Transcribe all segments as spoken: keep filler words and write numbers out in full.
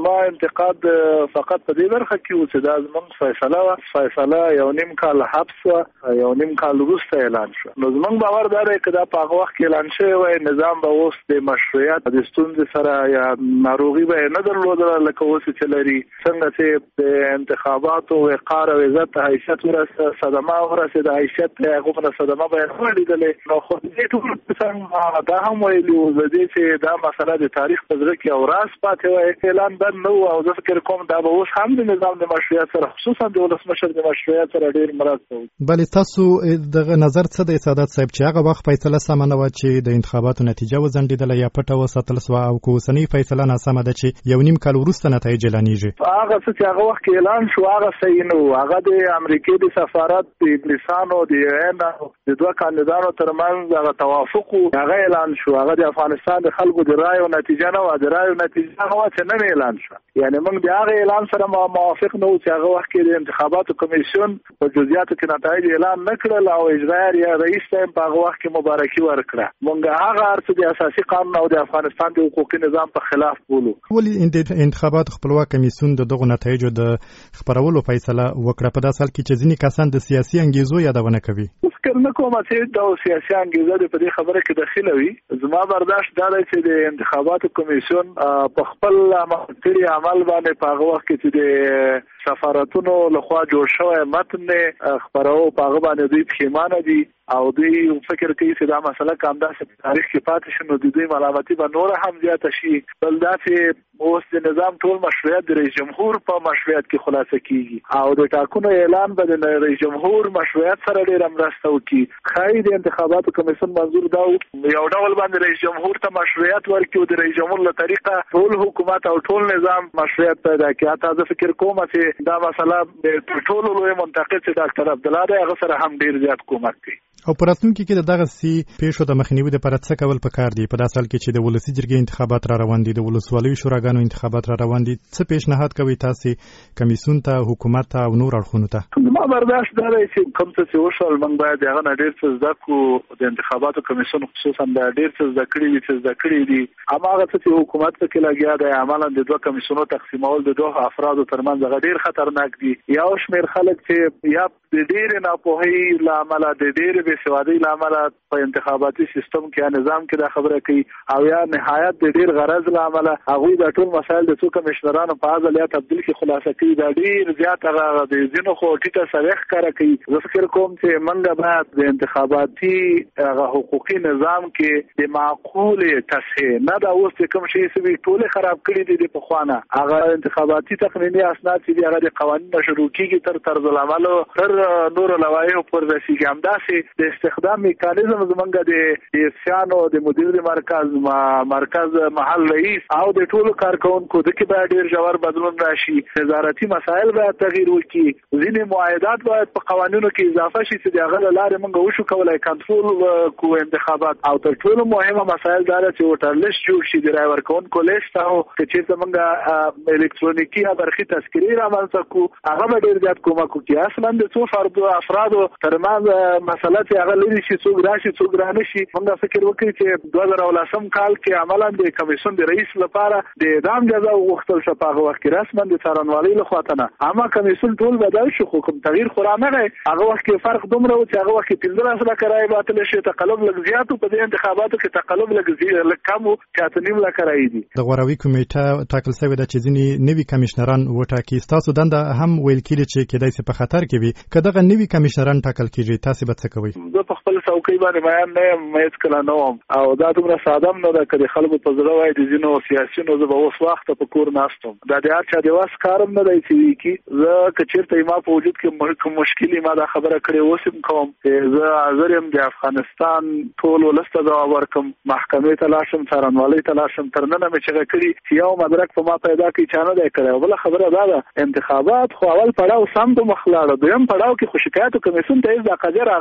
زما انتقاد فقط په دې برخه کې و چې دا زموږ فیصله وه فیصله یو نیم کال حبس وه یو نیم کال وروسته اعلان شو. نو زموږ باور دا دی که دا په هغه وخت کې اعلان شوی وای نظام به اوس د مشروعیت د ستونزې سره یا ناروغي به یې نه درلودله لکه اوس چې لري. څنګه چې د انتخاباتو وقار او عزت حیثیت ورسه صدمه ورسېده حیثیت هغومره صدمه به یې نه ولیدلې. نو خو دې ټول څنګه دا هم ویلي وو د دې چې دا مسله د تاریخ په زړه کې او راز پاتې وای اعلان بند نه و او زه فکر کوم دا به اوس هم د نظام د مشروعیت سره خصوصا د ولسمشر د مشروعیت سره ډېر مرسته وکړي. بلې تاسو دغه نظر څه دی سعادت صاحب چې هغه وخت فیصله سمه نه وه چې د انتخاباتو نتیجه وځنډېدله یا پټه وساتل سوه او که اوسنۍ فیصله ناسمه ده چې یو نیم کال وروسته نتایج اعلانېږي؟ هغه څه چې هغه وخت کې اعلان شو هغه صحیح نه و. هغه د امریکې د سفارت د انګلیسانو د یوین د دوه کاندیدانو ترمنځ هغه توافق و هغه اعلان شو. هغه د افغانستان د خلکو د رایو نتیجه نه وه د رایو نتیجه هغه وه چې نن اعلان شو. یعنې موږ د هغه اعلان سره موافق نه وو چې هغه وخت کې د انتخاباتو کمیسیون په جزئیاتو کې نتایج اعلان نه کړل او اجرایي یا رئیس ته په هغه وخت کې مبارکي ورکړه. موږ هغه هر څه د اساسي قانون او د افغانستان د حقوقي نظام په خلاف بولو. ولې د انتخاباتو خپلواک کمیسیون د دغو نتایجو د خپرولو فیصله وکړه په داسې حال کې چې ځینې کسان د سیاسي انګیزو یادونه کوي؟ فکر نه کوم چې دا سیاسي انګیزه د په دې خبره کې داخله وي. زما برداشت دا دی چې د انتخاباتو کمیسیون په خپل عملي عمل باندې په هغه وخت کې چې د سفارتونو لخوا جوړ شوی متن خبرو په هغه باندې دوی پښیمانه دي او دوی فکر کوي چې دا مسله که همداسې په تاریخ کې پاتې شي نو د دوی ملامتي به نوره هم زیاته شي. بل دا چې اوس د نظام ټول مشروعیت د رئیس جمهور په مشروعیت کې خلاصه کیږي او د ټاکنو اعلان به د رئیس جمهور مشروعیت سره ډېره مرسته وکړي. ښایي د انتخاباتو کمیسیون منظور دا یو ډول باندې رئیس جمهور ته مشروعیت ورکړي او د رئیس جمهور له طریقه ټول حکومت او ټول نظام مشروعیت پیدا کړي. حتی زه فکر کوم چې دا مسله د ټولو لوی منتقد چې ډاکټر عبدالله دی هغه سره هم ډېر زیات کومک کوي. او په راتلونکي کې د دغسې پیښو د مخنیوي دپاره څه کول پکار دي؟ په داسې حال کې چې د ولسي جرګې انتخابات را روان دي، د ولسوالیو شوراګانو انتخابات را روان دي، څه پیشنهاد کوئ تاسې کمیسیون ته، حکومت ته او نور اړخونو ته؟ زما برداشت دا دی چې کوم څه چې وشول موږ باید د هغه نه ډېر څه زده کړو. د انتخاباتو کمیسیون خصوصا دا ډېر څه زده کړي دي چې زده کړي دي. هماغه څه چې حکومت پکې لګیا دی عملا د دوه کمیسیونو تقسیمول د دوه افرادو ترمنځ هغه ډېر خطرناک دي. یو شمېر خلک چې یا د ډېرې ناپوهۍ له امله د ډېرې بېسوادۍ له امله په انتخاباتي سیستم کې یا نظام کې دا خبره کوي او یا نهایت د ډېر غرض له امله هغوی دا ټول مسایل د څو کمیشنرانو په عزل یا تبدیل کې خلاصه کوي. دا ډېر زیات هغه د ځینو خو ټیټه سویه ښکاره کوي. زه فکر کوم چې موږ باید د انتخاباتي هغه حقوقي نظام کې د معقولې تصحیح نه دا اوس چې کوم شی سوي ټولې خراب کړي دي د پخوانه هغه انتخاباتي تقنیني اسناد چې دي هغه د قوانینو شروع کېږي تر طرزالعملو تر نورو لوایحو پورې رسېږي. همداسې د استخدام میکانیزم زمونږ د سیانو د مدیر مرکز مرکز محل رئیس او د ټولو کارکونکو د کې باید ډېر ژور بدلون راشي. نظارتي مسایل باید تغییر وکړي. ځینې معاهدات باید په قوانینو کې اضافه شي چې د هغه له لارې موږ وشو کولی کنټرول کو انتخابات. او تر ټولو مهمه مسایل دا ده چې ووټر لیست جوړ شي، د رای ورکوونکو لیست او که چېرته موږ الکترونیکي یا برقي تذکرې رامنځته کړو هغه به ډېر زیات کومک وکړي. اصلا د څو فردو افرادو ترمنځ مسله چې هغه لري شي څوک راشي څوک رانه شي. موږ فکر وکړي چې دوه زره ولسم کال کې عملا د کمیسیون د رئیس لپاره د اعدام جزا وغوښتل شو په هغه وخت کې رسما د څارنوالۍ لخوا نه. اما کمیسیون ټول بدل شو خو کوم تغییر خو رانغی. هغه وخت کې فرق دومره و چې هغه وخت کې پنځلس لکه رایې باطلې شوې، تقلب لږ زیات و. په دې انتخاباتو کې تقلب لږ کم و چې اته نیم لکه رایې دي. د غوروي کمیټه ټاکل شوې ده چې ځینې نوي کمیشنران وټاکي. ستاسو دنده هم ویل کېږي چې کېدای شي په خطر کې وي. که دغه نوي کمیشنران ټاکل کېږي تاسې به څه کوئ؟ زه په خپل څوکۍ باندې میان نه یم، مه هېڅکله نه وم او دا دومره ساده هم نه ده. که د خلکو په زړه وای د ځینو سیاسینو زه به اوس وخته په کور ناست وم. دا د هر چا د وس کار هم نه دی چې وي کړي. زه که چېرته ما په وجود کې کوم مشکل ما دا خبره کړې اوس هم کوم چې زه حاضر یم د افغانستان ټول ولس ته ځواب ورکړم، محکمې ته لاړ شم، څارنوالۍ ته لاړ شم. تر ننه مې چغه کړي چې یو مدرک په ما پیدا کړي چا نه دی کړی. او بله خبره دا ده انتخابات خو اول پړاو سم په مخ لاړه، دویم پړاو کې خو شکایتو کمیسیون ته هېڅ دا قضیه راغلې نه ده.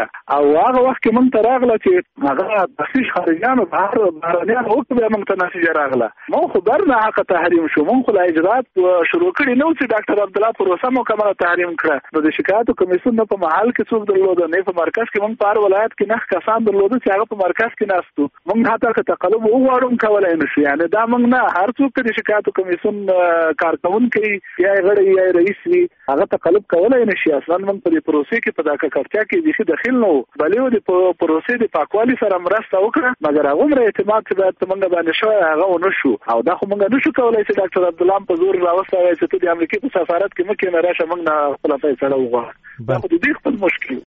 او هغه وخت کې مونږ ته راغله چې هغه تخصیص خارجيانو بهر بهرنیان وخت به مونږ ته نتیجه راغله مونږ خبر نه حق تحریم شو مونږ خو اجرات شروع کړي نو چې ډاکټر عبد الله پروسه مکمله تحریم کړه نو د شکایت کمیسیون نه په محل کې څوک درلود نه په مرکز کې مونږ په ولایت کې نه کسان درلود چې هغه په مرکز کې ناستو مونږ حتی تقلب وغواړم کولای نشو یعنی دا مونږ نه هر څوک د شکایت کمیسیون کارکونکي یا غړي یا رئیس وي هغه تقلب کولای نشي اصلا مونږ په دې پروسې کې په دغه کارتیا کې د داخل نو بلې د پروسې د پاکوالي سره مرسته وکړه مګر هغه مر اعتماد چې باید مونږ باندې شو هغه ونشو او دا خو مونږ نشو کولای چې ډاکټر عبد الله په زور راوستای چې ته د امریکا په سفارت کې مکه نه راشه مونږ نه خپل فیصله وغواړو دا خو د دې خپل مشکل